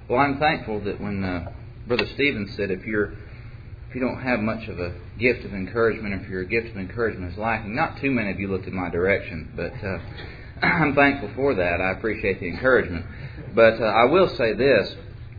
Well, I'm thankful that when Brother Stephen said if you don't have much of a gift of encouragement, or if your gift of encouragement is lacking, not too many of you looked in my direction, but I'm thankful for that. I appreciate the encouragement. But I will say this,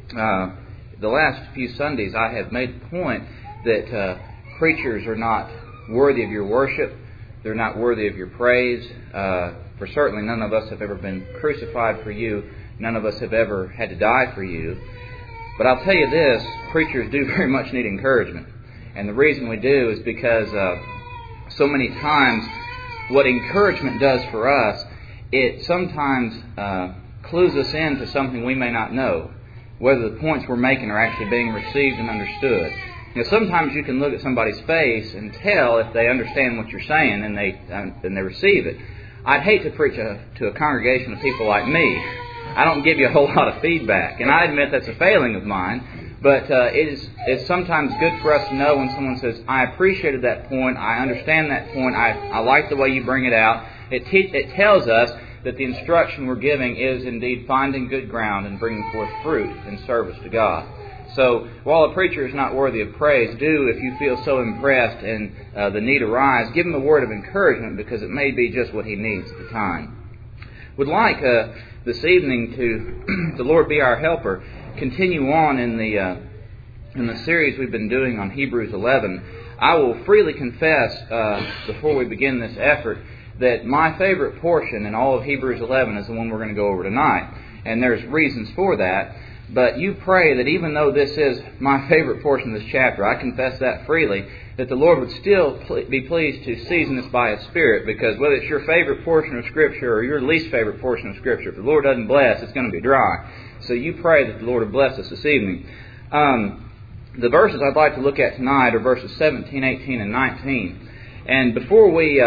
the last few Sundays I have made the point that preachers are not worthy of your worship. They're not worthy of your praise. For certainly none of us have ever been crucified for you. None of us have ever had to die for you. But I'll tell you this, preachers do very much need encouragement. And the reason we do is because so many times what encouragement does for us, it sometimes clues us into something we may not know, whether the points we're making are actually being received and understood. You know, sometimes you can look at somebody's face and tell if they understand what you're saying and they receive it. I'd hate to preach to a congregation of people like me. I don't give you a whole lot of feedback, and I admit that's a failing of mine, but it's sometimes good for us to know when someone says, I appreciated that point, I understand that point, I like the way you bring it out. It tells us that the instruction we're giving is indeed finding good ground and bringing forth fruit in service to God. So, while a preacher is not worthy of praise, do, if you feel so impressed and the need arises, give him a word of encouragement, because it may be just what he needs at the time. Would like this evening to, the Lord be our helper, continue on in the series we've been doing on Hebrews 11. I will freely confess, before we begin this effort, that my favorite portion in all of Hebrews 11 is the one we're going to go over tonight. And there's reasons for that. But you pray that even though this is my favorite portion of this chapter, I confess that freely, that the Lord would still be pleased to season us by His Spirit, because whether it's your favorite portion of Scripture or your least favorite portion of Scripture, if the Lord doesn't bless, it's going to be dry. So you pray that the Lord will bless us this evening. The verses I'd like to look at tonight are verses 17, 18, and 19. And before we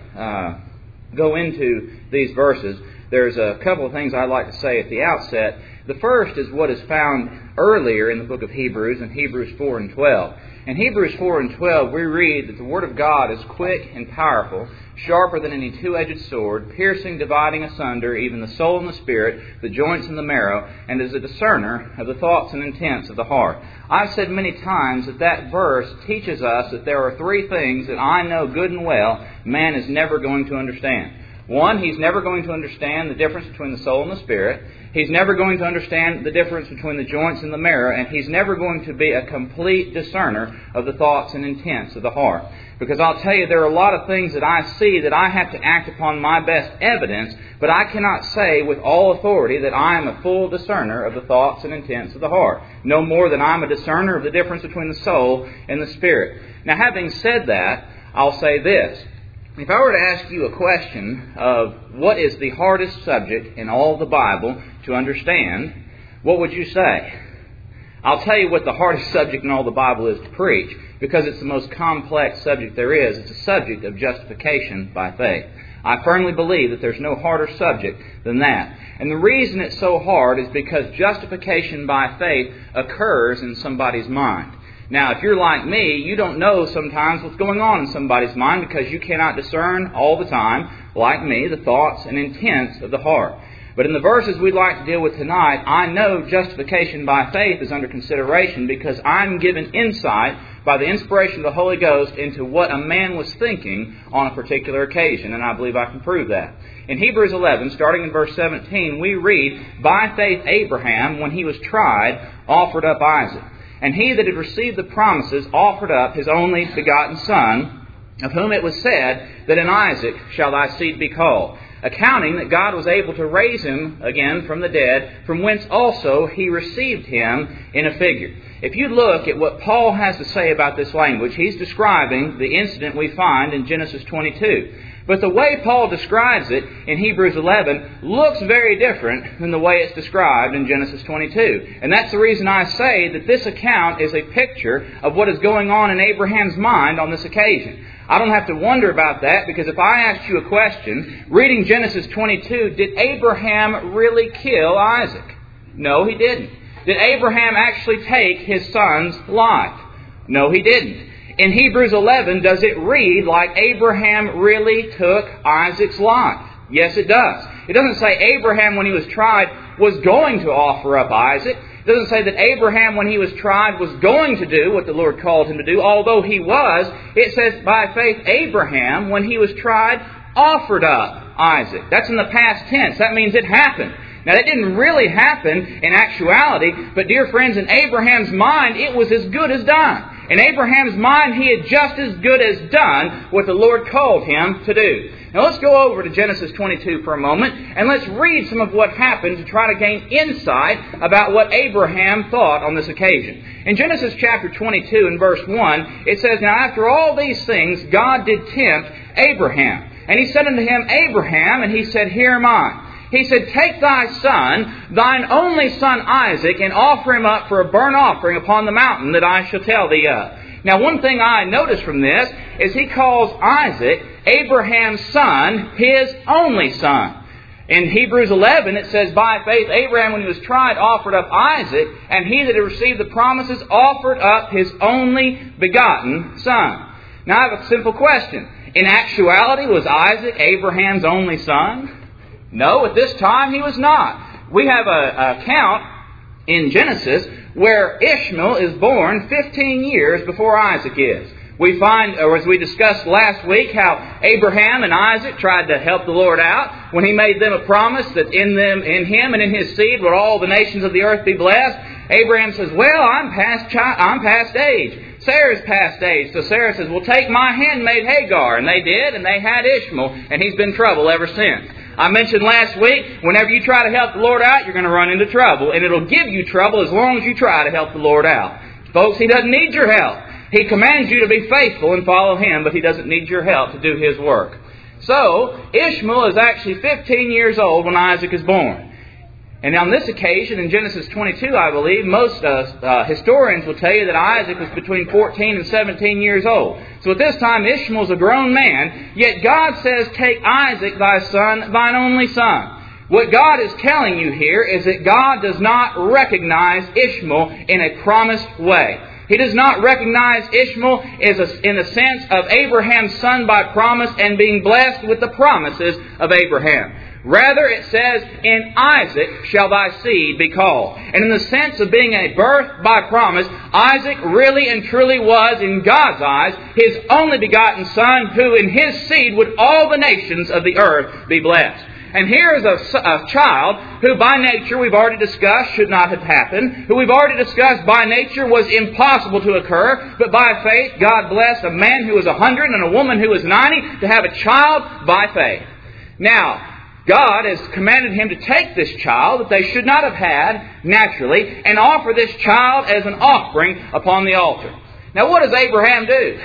go into these verses, there's a couple of things I'd like to say at the outset. The first is what is found earlier in the book of Hebrews, in Hebrews 4 and 12. In Hebrews 4 and 12, we read that the Word of God is quick and powerful, sharper than any two-edged sword, piercing, dividing asunder even the soul and the spirit, the joints and the marrow, and is a discerner of the thoughts and intents of the heart. I've said many times that that verse teaches us that there are three things that I know good and well man is never going to understand. One, he's never going to understand the difference between the soul and the spirit. He's never going to understand the difference between the joints and the marrow. And he's never going to be a complete discerner of the thoughts and intents of the heart. Because I'll tell you, there are a lot of things that I see that I have to act upon my best evidence, but I cannot say with all authority that I am a full discerner of the thoughts and intents of the heart. No more than I'm a discerner of the difference between the soul and the spirit. Now, having said that, I'll say this. If I were to ask you a question of what is the hardest subject in all the Bible to understand, what would you say? I'll tell you what the hardest subject in all the Bible is to preach, because it's the most complex subject there is. It's a subject of justification by faith. I firmly believe that there's no harder subject than that. And the reason it's so hard is because justification by faith occurs in somebody's mind. Now, if you're like me, you don't know sometimes what's going on in somebody's mind, because you cannot discern all the time, like me, the thoughts and intents of the heart. But in the verses we'd like to deal with tonight, I know justification by faith is under consideration, because I'm given insight by the inspiration of the Holy Ghost into what a man was thinking on a particular occasion, and I believe I can prove that. In Hebrews 11, starting in verse 17, we read, "By faith Abraham, when he was tried, offered up Isaac. And he that had received the promises offered up his only begotten Son, of whom it was said that in Isaac shall thy seed be called, accounting that God was able to raise him again from the dead, from whence also he received him in a figure." If you look at what Paul has to say about this language, he's describing the incident we find in Genesis 22. But the way Paul describes it in Hebrews 11 looks very different than the way it's described in Genesis 22. And that's the reason I say that this account is a picture of what is going on in Abraham's mind on this occasion. I don't have to wonder about that, because if I asked you a question, reading Genesis 22, did Abraham really kill Isaac? No, he didn't. Did Abraham actually take his son's life? No, he didn't. In Hebrews 11, does it read like Abraham really took Isaac's life? Yes, it does. It doesn't say Abraham, when he was tried, was going to offer up Isaac. It doesn't say that Abraham, when he was tried, was going to do what the Lord called him to do, although he was. It says, by faith, Abraham, when he was tried, offered up Isaac. That's in the past tense. That means it happened. Now, that didn't really happen in actuality, but dear friends, in Abraham's mind, it was as good as done. In Abraham's mind, he had just as good as done what the Lord called him to do. Now, let's go over to Genesis 22 for a moment, and let's read some of what happened to try to gain insight about what Abraham thought on this occasion. In Genesis chapter 22 and verse 1, it says, Now after all these things, God did tempt Abraham. And he said unto him, Abraham, and he said, Here am I. He said, Take thy son, thine only son Isaac, and offer him up for a burnt offering upon the mountain that I shall tell thee of. Now, one thing I notice from this is he calls Isaac, Abraham's son, his only son. In Hebrews 11, it says, By faith Abraham, when he was tried, offered up Isaac, and he that had received the promises offered up his only begotten son. Now, I have a simple question. In actuality, was Isaac Abraham's only son? No, at this time he was not. We have an account in Genesis where Ishmael is born 15 years before Isaac is. We find, or as we discussed last week, how Abraham and Isaac tried to help the Lord out when He made them a promise that in him and in his seed would all the nations of the earth be blessed. Abraham says, Well, I'm past age. Sarah's past age. So Sarah says, Well, take my handmaid Hagar. And they did, and they had Ishmael, and he's been in trouble ever since. I mentioned last week, whenever you try to help the Lord out, you're going to run into trouble. And it'll give you trouble as long as you try to help the Lord out. Folks, He doesn't need your help. He commands you to be faithful and follow Him, but He doesn't need your help to do His work. So, Ishmael is actually 15 years old when Isaac is born. And on this occasion, in Genesis 22, I believe, most historians will tell you that Isaac was between 14 and 17 years old. So at this time, Ishmael's a grown man, yet God says, Take Isaac, thy son, thine only son. What God is telling you here is that God does not recognize Ishmael in a promised way. He does not recognize Ishmael in the sense of Abraham's son by promise and being blessed with the promises of Abraham. Rather, it says, In Isaac shall thy seed be called. And in the sense of being a birth by promise, Isaac really and truly was, in God's eyes, His only begotten son, who in his seed would all the nations of the earth be blessed. And here is a child who by nature, we've already discussed, should not have happened. Who we've already discussed by nature was impossible to occur. But by faith, God blessed a man who was 100 and a woman who was 90 to have a child by faith. Now, God has commanded him to take this child that they should not have had naturally and offer this child as an offering upon the altar. Now, what does Abraham do?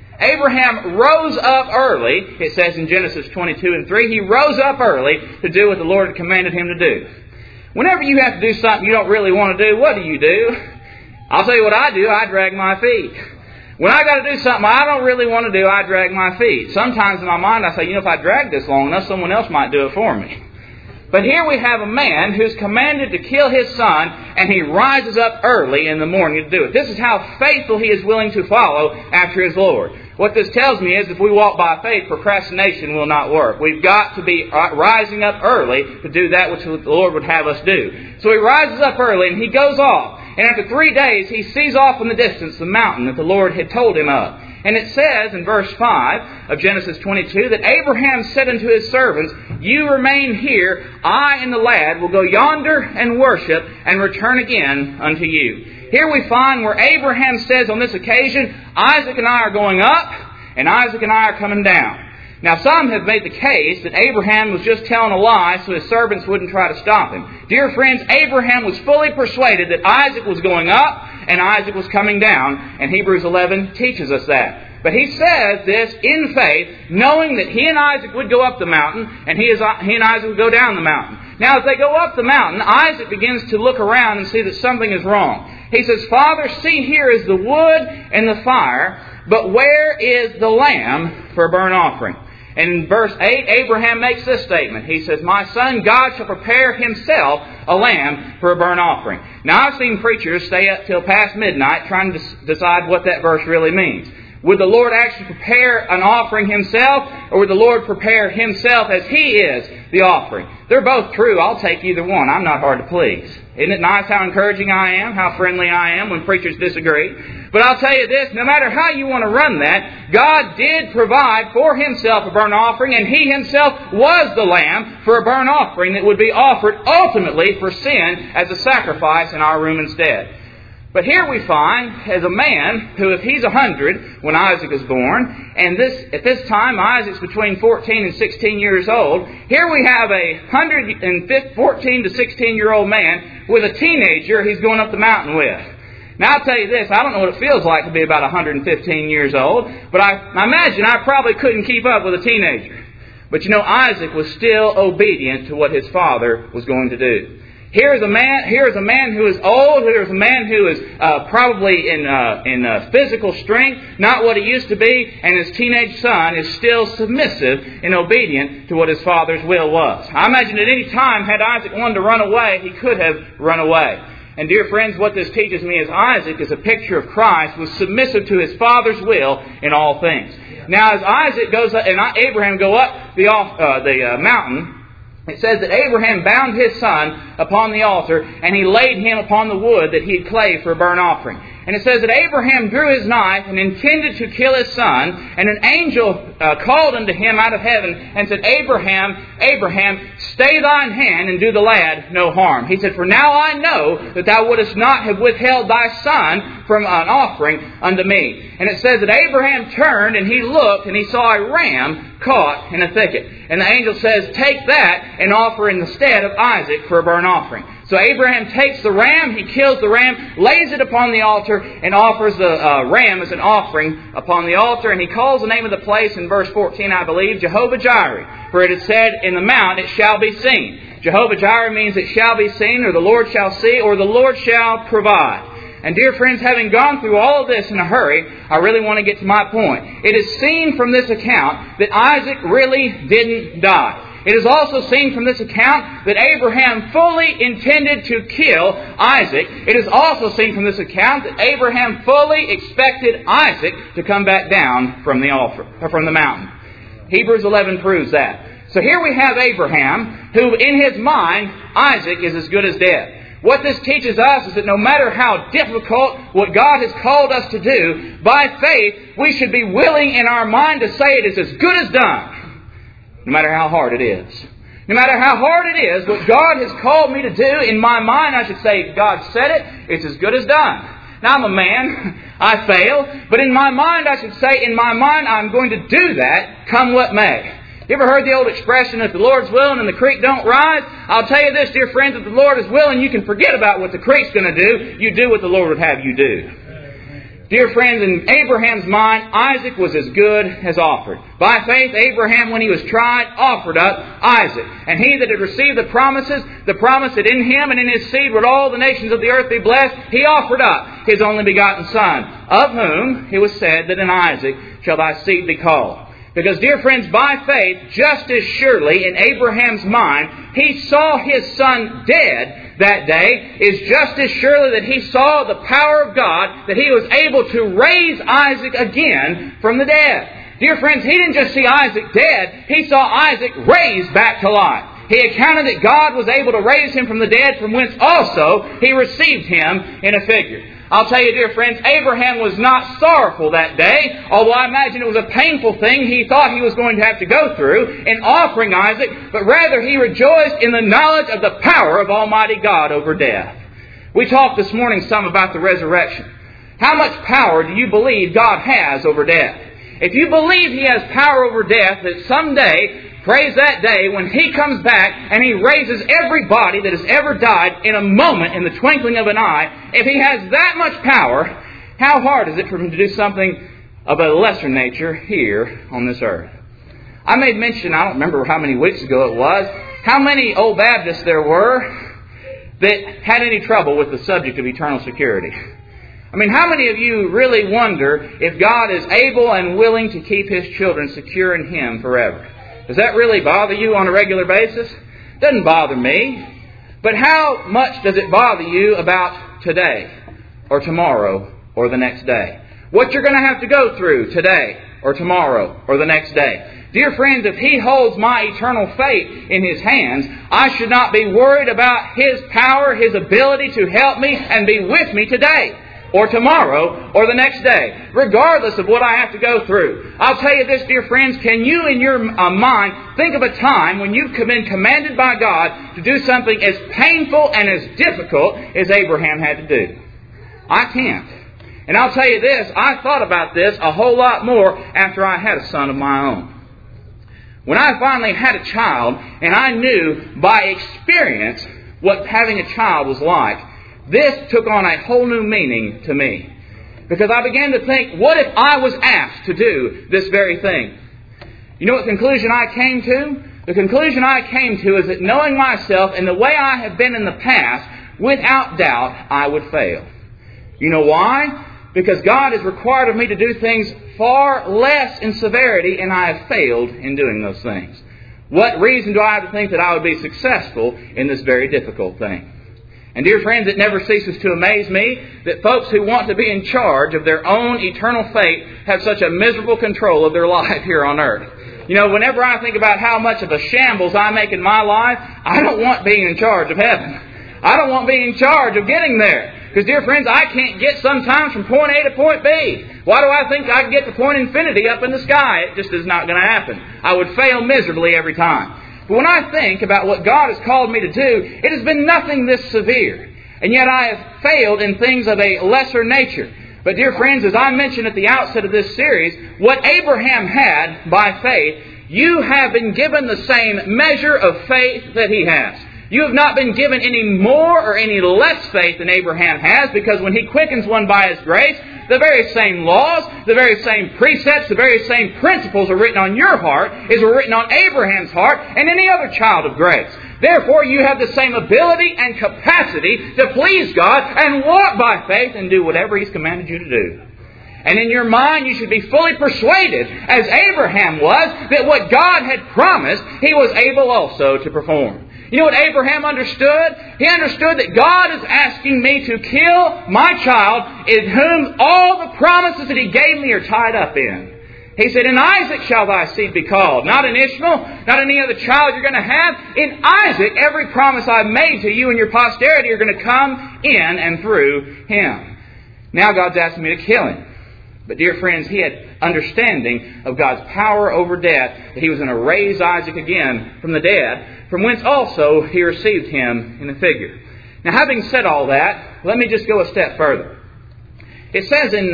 Abraham rose up early, it says in Genesis 22 and 3, he rose up early to do what the Lord had commanded him to do. Whenever you have to do something you don't really want to do, what do? I'll tell you what I do, I drag my feet. When I got to do something I don't really want to do, I drag my feet. Sometimes in my mind I say, if I drag this long enough, someone else might do it for me. But here we have a man who's commanded to kill his son, and he rises up early in the morning to do it. This is how faithful he is willing to follow after his Lord. What this tells me is if we walk by faith, procrastination will not work. We've got to be rising up early to do that which the Lord would have us do. So he rises up early and he goes off. And after 3 days, he sees off in the distance the mountain that the Lord had told him of. And it says in verse 5 of Genesis 22 that Abraham said unto his servants, You remain here, I and the lad will go yonder and worship and return again unto you. Here we find where Abraham says on this occasion, Isaac and I are going up, and Isaac and I are coming down. Now, some have made the case that Abraham was just telling a lie so his servants wouldn't try to stop him. Dear friends, Abraham was fully persuaded that Isaac was going up and Isaac was coming down, and Hebrews 11 teaches us that. But he says this in faith, knowing that he and Isaac would go up the mountain, and he and Isaac would go down the mountain. Now, as they go up the mountain, Isaac begins to look around and see that something is wrong. He says, Father, see, here is the wood and the fire, but where is the lamb for a burnt offering? And in verse 8, Abraham makes this statement. He says, My son, God shall prepare himself a lamb for a burnt offering. Now, I've seen preachers stay up till past midnight trying to decide what that verse really means. Would the Lord actually prepare an offering himself, or would the Lord prepare himself as he is the offering. They're both true. I'll take either one. I'm not hard to please. Isn't it nice how encouraging I am, how friendly I am when preachers disagree? But I'll tell you this, no matter how you want to run that, God did provide for Himself a burnt offering, and He Himself was the lamb for a burnt offering that would be offered ultimately for sin as a sacrifice in our room instead. But here we find, as a man who, if he's 100 when Isaac is born, and at this time Isaac's between 14 and 16 years old, here we have a 14 to 16-year-old man with a teenager he's going up the mountain with. Now I'll tell you this, I don't know what it feels like to be about 115 years old, but I imagine I probably couldn't keep up with a teenager. But you know, Isaac was still obedient to what his father was going to do. Here is a man who is old. Here is a man who is probably in physical strength, not what he used to be, and his teenage son is still submissive and obedient to what his father's will was. I imagine at any time, had Isaac wanted to run away, he could have run away. And dear friends, what this teaches me is Isaac is a picture of Christ, was submissive to his father's will in all things. Now, as Isaac goes up, and Abraham go up the mountain, it says that Abraham bound his son upon the altar, and he laid him upon the wood that he had clave for a burnt offering. And it says that Abraham drew his knife and intended to kill his son, and an angel called unto him out of heaven and said, Abraham, Abraham, stay thine hand and do the lad no harm. He said, for now I know that thou wouldest not have withheld thy son from an offering unto me. And it says that Abraham turned and he looked and he saw a ram caught in a thicket. And the angel says, take that and offer in the stead of Isaac for a burnt offering. So Abraham takes the ram, he kills the ram, lays it upon the altar, and offers the ram as an offering upon the altar. And he calls the name of the place in verse 14, I believe, Jehovah-Jireh. For it is said, in the mount it shall be seen. Jehovah-Jireh means it shall be seen, or the Lord shall see, or the Lord shall provide. And dear friends, having gone through all of this in a hurry, I really want to get to my point. It is seen from this account that Isaac really didn't die. It is also seen from this account that Abraham fully intended to kill Isaac. It is also seen from this account that Abraham fully expected Isaac to come back down from the altar, or from the mountain. Hebrews 11 proves that. So here we have Abraham, who in his mind, Isaac is as good as dead. What this teaches us is that no matter how difficult what God has called us to do, by faith we should be willing in our mind to say it is as good as done. No matter how hard it is. No matter how hard it is, what God has called me to do, in my mind I should say, God said it, it's as good as done. Now I'm a man, I fail, but in my mind I should say, in my mind I'm going to do that, come what may. You ever heard the old expression, if the Lord's willing and the creek don't rise? I'll tell you this, dear friends, if the Lord is willing, you can forget about what the creek's going to do. You do what the Lord would have you do. Dear friends, in Abraham's mind, Isaac was as good as offered. By faith, Abraham, when he was tried, offered up Isaac. And he that had received the promise that in him and in his seed would all the nations of the earth be blessed, he offered up his only begotten son, of whom it was said that in Isaac shall thy seed be called. Because, dear friends, by faith, just as surely in Abraham's mind, he saw his son dead that day, is just as surely that he saw the power of God, that he was able to raise Isaac again from the dead. Dear friends, he didn't just see Isaac dead, he saw Isaac raised back to life. He accounted that God was able to raise him from the dead, from whence also he received him in a figure. I'll tell you, dear friends, Abraham was not sorrowful that day, although I imagine it was a painful thing he thought he was going to have to go through in offering Isaac, but rather he rejoiced in the knowledge of the power of Almighty God over death. We talked this morning some about the resurrection. How much power do you believe God has over death? If you believe He has power over death, that someday, praise that day, when He comes back and He raises everybody that has ever died in a moment, in the twinkling of an eye, if He has that much power, how hard is it for Him to do something of a lesser nature here on this earth? I made mention, I don't remember how many weeks ago it was, how many old Baptists there were that had any trouble with the subject of eternal security. I mean, how many of you really wonder if God is able and willing to keep His children secure in Him forever? Does that really bother you on a regular basis? It doesn't bother me. But how much does it bother you about today or tomorrow or the next day? What you're going to have to go through today or tomorrow or the next day. Dear friends, if He holds my eternal fate in His hands, I should not be worried about His power, His ability to help me and be with me today or tomorrow or the next day, regardless of what I have to go through. I'll tell you this, dear friends, can you in your mind think of a time when you've been commanded by God to do something as painful and as difficult as Abraham had to do? I can't. And I'll tell you this, I thought about this a whole lot more after I had a son of my own. When I finally had a child, and I knew by experience what having a child was like, this took on a whole new meaning to me. Because I began to think, what if I was asked to do this very thing? You know what conclusion I came to? The conclusion I came to is that knowing myself and the way I have been in the past, without doubt, I would fail. You know why? Because God has required of me to do things far less in severity, and I have failed in doing those things. What reason do I have to think that I would be successful in this very difficult thing? And dear friends, it never ceases to amaze me that folks who want to be in charge of their own eternal fate have such a miserable control of their life here on earth. You know, whenever I think about how much of a shambles I make in my life, I don't want being in charge of heaven. I don't want being in charge of getting there. Because, dear friends, I can't get sometimes from point A to point B. Why do I think I can get to point infinity up in the sky? It just is not going to happen. I would fail miserably every time. But when I think about what God has called me to do, it has been nothing this severe. And yet I have failed in things of a lesser nature. But, dear friends, as I mentioned at the outset of this series, what Abraham had by faith, you have been given the same measure of faith that he has. You have not been given any more or any less faith than Abraham has, because when He quickens one by His grace, the very same laws, the very same precepts, the very same principles are written on your heart as were written on Abraham's heart and any other child of grace. Therefore, you have the same ability and capacity to please God and walk by faith and do whatever He's commanded you to do. And in your mind, you should be fully persuaded, as Abraham was, that what God had promised, He was able also to perform. You know what Abraham understood? He understood that God is asking me to kill my child, in whom all the promises that He gave me are tied up in. He said, "In Isaac shall thy seed be called." Not in Ishmael, not any other child you're going to have. In Isaac, every promise I've made to you and your posterity are going to come in and through him. Now God's asking me to kill him. But dear friends, he had understanding of God's power over death, that He was going to raise Isaac again from the dead, from whence also He received him in the figure. Now, having said all that, let me just go a step further. It says in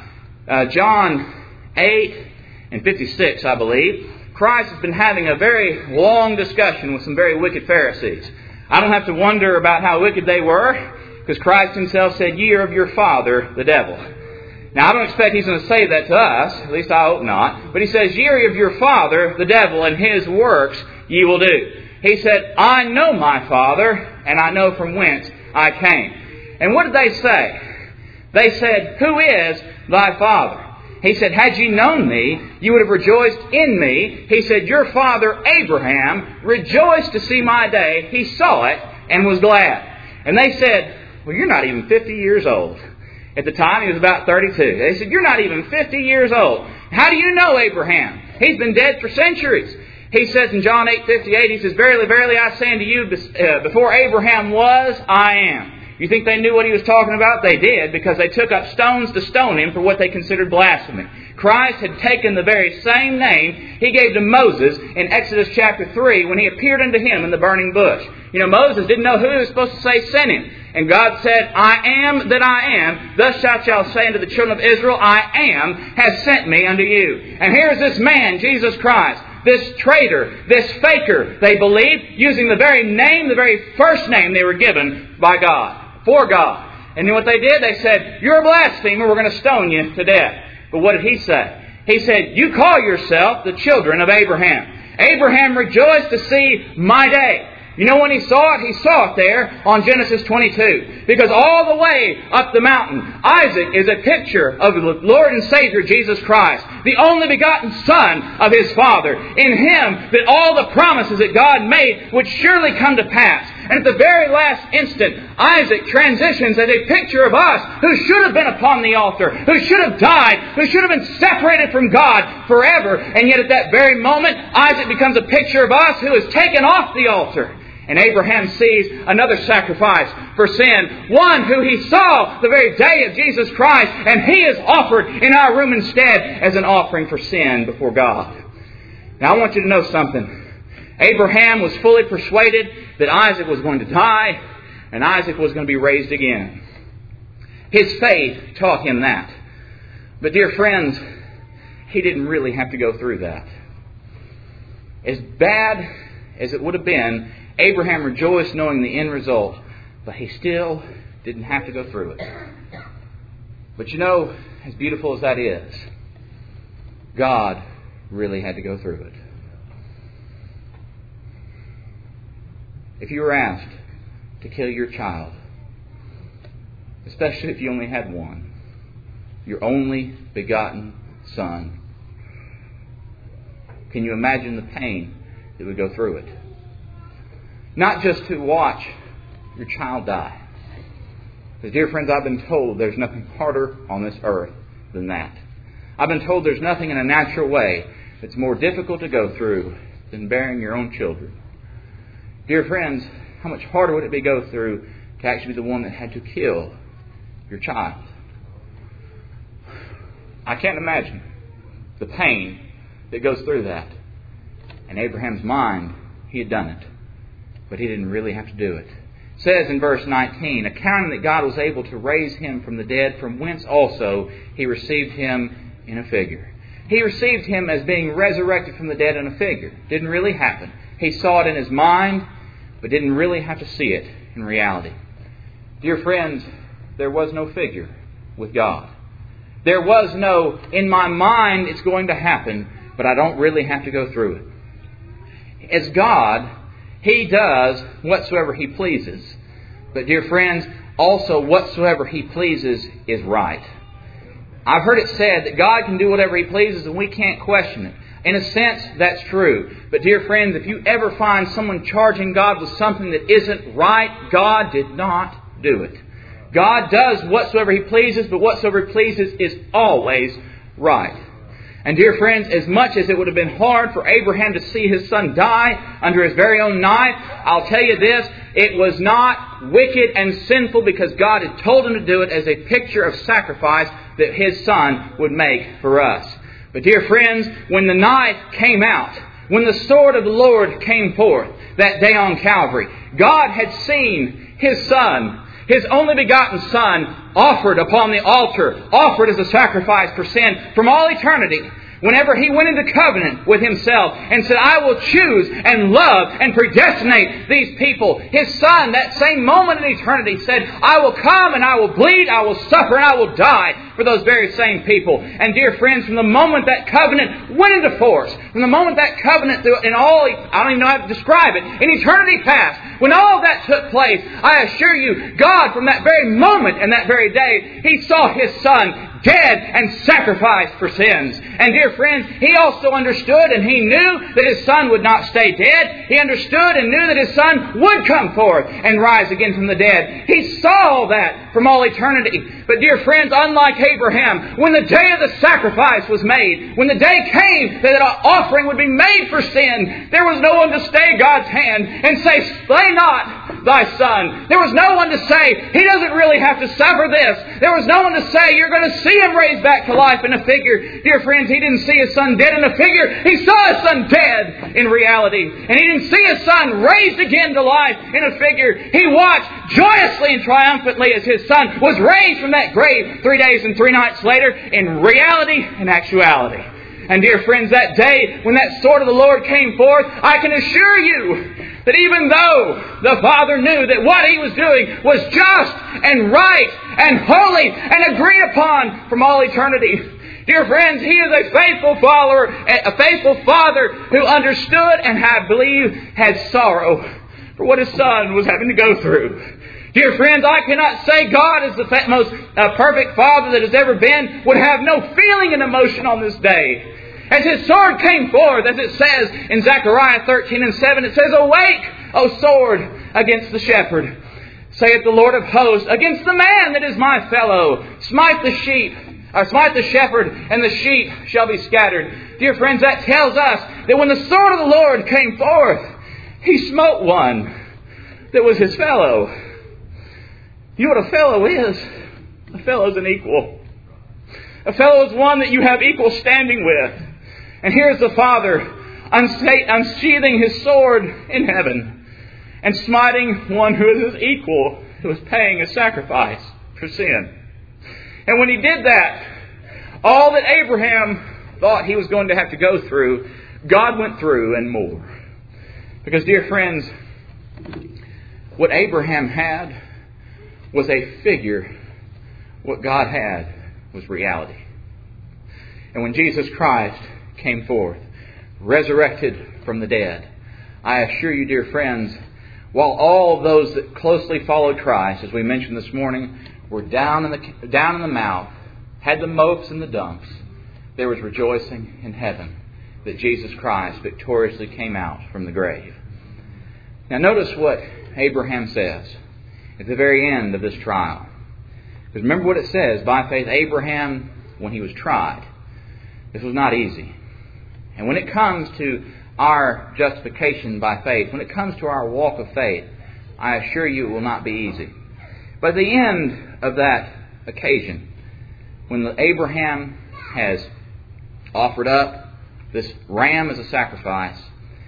John 8 and 56, I believe, Christ has been having a very long discussion with some very wicked Pharisees. I don't have to wonder about how wicked they were, because Christ Himself said, "Ye are of your father, the devil." Now, I don't expect He's going to say that to us. At least I hope not. But He says, "Ye are of your father, the devil, and his works ye will do." He said, "I know my Father, and I know from whence I came." And what did they say? They said, "Who is thy Father?" He said, "Had ye known me, you would have rejoiced in me." He said, "Your father Abraham rejoiced to see my day. He saw it and was glad." And they said, "Well, you're not even 50 years old." At the time, he was about 32. They said, "You're not even 50 years old. How do you know Abraham? He's been dead for centuries." He says in John 8:58, he says, "Verily, verily, I say unto you, before Abraham was, I am." You think they knew what he was talking about? They did, because they took up stones to stone him for what they considered blasphemy. Christ had taken the very same name He gave to Moses in Exodus chapter 3 when He appeared unto him in the burning bush. You know, Moses didn't know who he was supposed to say sent him. And God said, "I am that I am. Thus shalt thou say unto the children of Israel, I am has sent me unto you." And here's this man, Jesus Christ, this traitor, this faker, they believed, using the very name, the very first name they were given by God, for God. And then what they did, they said, "You're a blasphemer, we're going to stone you to death." But what did He say? He said, "You call yourself the children of Abraham. Abraham rejoiced to see my day." You know when he saw it? He saw it there on Genesis 22. Because all the way up the mountain, Isaac is a picture of the Lord and Savior Jesus Christ. the only begotten Son of His Father. In Him that all the promises that God made would surely come to pass. And at the very last instant, Isaac transitions as a picture of us who should have been upon the altar, who should have died, who should have been separated from God forever. And yet at that very moment, Isaac becomes a picture of us who is taken off the altar. And Abraham sees another sacrifice for sin, one who he saw the very day of Jesus Christ, and He is offered in our room instead as an offering for sin before God. Now I want you to know something. Abraham was fully persuaded that Isaac was going to die and Isaac was going to be raised again. His faith taught him that. But dear friends, he didn't really have to go through that. As bad as it would have been, Abraham rejoiced knowing the end result, but he still didn't have to go through it. But you know, as beautiful as that is, God really had to go through it. If you were asked to kill your child, especially if you only had one, your only begotten son, can you imagine the pain that would go through it? Not just to watch your child die. Because, dear friends, I've been told there's nothing harder on this earth than that. I've been told there's nothing in a natural way that's more difficult to go through than bearing your own children. Dear friends, how much harder would it be to go through to actually be the one that had to kill your child? I can't imagine the pain that goes through that. In Abraham's mind, he had done it. But he didn't really have to do it. It says in verse 19, accounting that God was able to raise him from the dead, from whence also He received him in a figure. He received him as being resurrected from the dead in a figure. Didn't really happen. He saw it in his mind, but didn't really have to see it in reality. Dear friends, there was no figure with God. There was no, in my mind it's going to happen, but I don't really have to go through it. As God, He does whatsoever He pleases. But dear friends, also whatsoever He pleases is right. I've heard it said that God can do whatever He pleases and we can't question it. In a sense, that's true. But dear friends, if you ever find someone charging God with something that isn't right, God did not do it. God does whatsoever He pleases, but whatsoever He pleases is always right. And dear friends, as much as it would have been hard for Abraham to see his son die under his very own knife, I'll tell you this, it was not wicked and sinful because God had told him to do it as a picture of sacrifice that His Son would make for us. But dear friends, when the knife came out, when the sword of the Lord came forth that day on Calvary, God had seen His Son, His only begotten Son, offered upon the altar, offered as a sacrifice for sin from all eternity. Whenever He went into covenant with Himself and said, I will choose and love and predestinate these people. His Son, that same moment in eternity, said, I will come and I will bleed, I will suffer and I will die for those very same people. And dear friends, from the moment that covenant went into force, from the moment that covenant in all, I don't even know how to describe it, in eternity past, when all of that took place, I assure you, God from that very moment and that very day, He saw His Son dead and sacrificed for sins. And dear friends, He also understood and He knew that His Son would not stay dead. He understood and knew that His Son would come forth and rise again from the dead. He saw all that from all eternity. But dear friends, unlike Abraham, when the day of the sacrifice was made, when the day came that an offering would be made for sin, there was no one to stay God's hand and say, slay not thy son. There was no one to say, he doesn't really have to suffer this. There was no one to say, you're going to see him raised back to life in a figure. Dear friends, he didn't see his son dead in a figure. He saw his son dead in reality. And he didn't see his son raised again to life in a figure. He watched joyously and triumphantly as his son was raised from that grave 3 days and 3 nights later in reality and actuality. And dear friends, that day when that sword of the Lord came forth, I can assure you that even though the Father knew that what He was doing was just and right and holy and agreed upon from all eternity, dear friends, He is a faithful follower, a faithful Father who understood and I believe had sorrow for what His Son was having to go through. Dear friends, I cannot say God is the most perfect Father that has ever been, would have no feeling and emotion on this day. As His sword came forth, as it says in Zechariah 13:7, it says, "Awake, O sword, against the shepherd, saith the Lord of hosts, against the man that is my fellow. Smite the shepherd, and the sheep shall be scattered." Dear friends, that tells us that when the sword of the Lord came forth, He smote one that was His fellow. You know what a fellow is? A fellow is an equal. A fellow is one that you have equal standing with. And here's the Father unsheathing His sword in heaven and smiting one who is His equal, who is paying a sacrifice for sin. And when He did that, all that Abraham thought he was going to have to go through, God went through and more. Because, dear friends, what Abraham had was a figure. What God had was reality. And when Jesus Christ came forth, resurrected from the dead, I assure you, dear friends, while all those that closely followed Christ, as we mentioned this morning, were down in the mouth, had the mopes and the dumps, there was rejoicing in heaven that Jesus Christ victoriously came out from the grave. Now notice what Abraham says at the very end of this trial. Because remember what it says, by faith Abraham, when he was tried, this was not easy. And when it comes to our justification by faith, when it comes to our walk of faith, I assure you it will not be easy. But at the end of that occasion, when Abraham has offered up this ram as a sacrifice,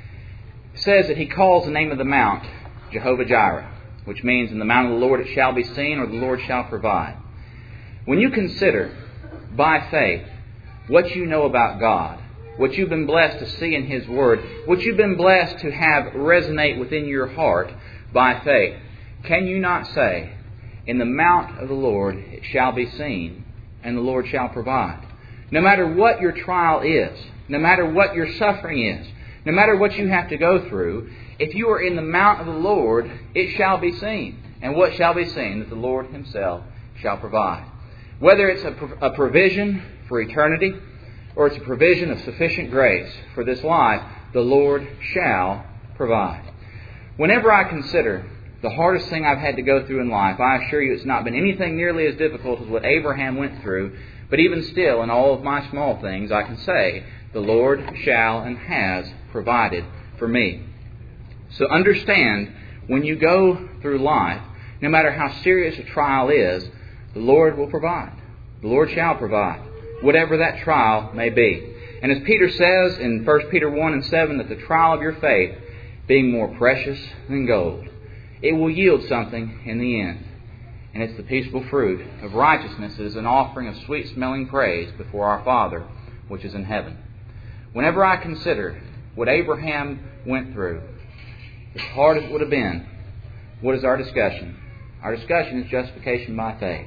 it says that he calls the name of the mount Jehovah-Jireh, which means in the mount of the Lord it shall be seen, or the Lord shall provide. When you consider by faith what you know about God, what you've been blessed to see in His Word, what you've been blessed to have resonate within your heart by faith, can you not say, in the mount of the Lord it shall be seen, and the Lord shall provide? No matter what your trial is, no matter what your suffering is, no matter what you have to go through, if you are in the mount of the Lord, it shall be seen. And what shall be seen? That the Lord Himself shall provide. Whether it's a provision for eternity, or it's a provision of sufficient grace for this life, the Lord shall provide. Whenever I consider the hardest thing I've had to go through in life, I assure you it's not been anything nearly as difficult as what Abraham went through. But even still, in all of my small things, I can say, the Lord shall and has provided for me. So understand, when you go through life, no matter how serious a trial is, the Lord will provide. The Lord shall provide, whatever that trial may be. And as Peter says in 1 Peter 1:7, that the trial of your faith, being more precious than gold, it will yield something in the end. And it's the peaceful fruit of righteousness. It is an offering of sweet-smelling praise before our Father, which is in heaven. Whenever I consider what Abraham went through, as hard as it would have been, what is our discussion? Our discussion is justification by faith.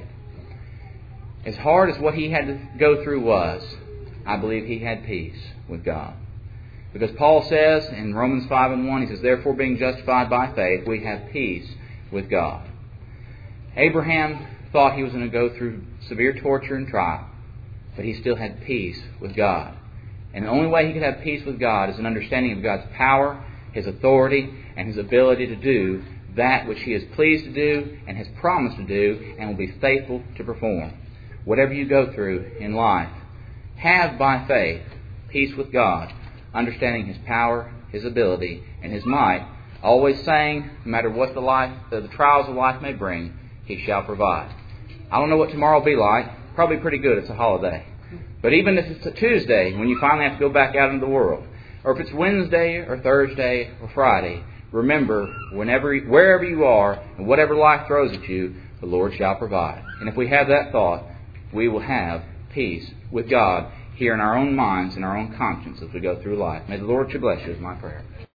As hard as what he had to go through was, I believe he had peace with God. Because Paul says in Romans 5:1, he says, "Therefore being justified by faith, we have peace with God." Abraham thought he was going to go through severe torture and trial, but he still had peace with God. And the only way he could have peace with God is an understanding of God's power, His authority, and His ability to do that which He is pleased to do and has promised to do and will be faithful to perform. Whatever you go through in life, have by faith peace with God, understanding His power, His ability, and His might, always saying, no matter what the trials of life may bring, He shall provide. I don't know what tomorrow will be like. Probably pretty good. It's a holiday. But even if it's a Tuesday, when you finally have to go back out into the world, or if it's Wednesday or Thursday or Friday, remember, wherever you are and whatever life throws at you, the Lord shall provide. And if we have that thought, we will have peace with God here in our own minds and our own conscience as we go through life. May the Lord bless you is my prayer.